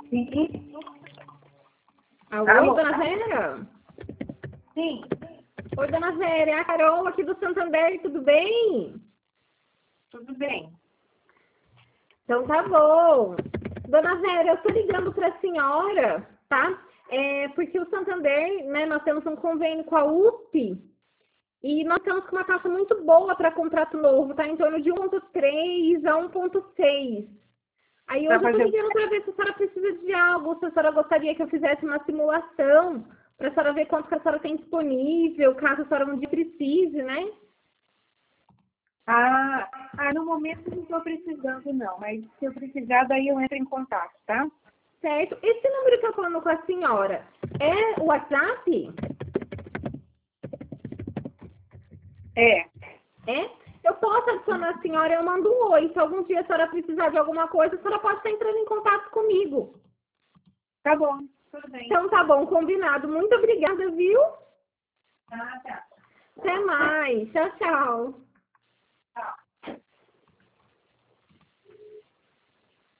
Sim. Alô, Alô? dona Vera? Sim. Oi, dona Vera, é a Carol aqui do Santander, tudo bem? Tudo bem. Então tá bom. Dona Vera, eu tô ligando para a senhora, tá? Porque o Santander, né, nós temos um convênio com a USP e nós estamos com uma taxa muito boa para contrato novo, tá? Em torno de 1,3 a 1,6. Aí Para hoje eu tô fazer. ligando para ver se a senhora precisa de algo, se a senhora gostaria que eu fizesse uma simulação, para a senhora ver quanto que a senhora tem disponível, caso a senhora um dia precise, né? No momento não estou precisando, não. Mas se eu precisar, daí eu entro em contato, tá? Certo. Esse número que eu tô falando com a senhora é o WhatsApp? É. É? Eu posso adicionar a senhora, eu mando um oi. Se algum dia a senhora precisar de alguma coisa, a senhora pode estar entrando em contato comigo. Tá bom. Tudo bem. Então tá bom, combinado. Muito obrigada, viu? Tá. Até mais. Tchau, tchau.